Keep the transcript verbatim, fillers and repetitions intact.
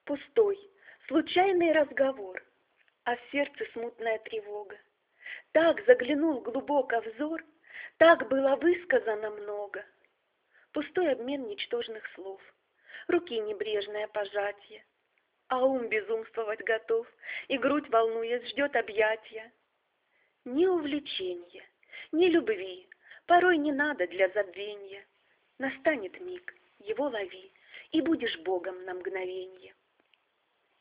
Пустой, случайный разговор, а в сердце смутная тревога. Так заглянул глубоко взор, так было высказано много. Пустой обмен ничтожных слов, руки небрежное пожатие, а ум безумствовать готов, и грудь, волнуясь, ждет объятия. Ни увлечения, ни любви порой не надо для забвенья. Настанет миг, его лови, и будешь Богом на мгновенье.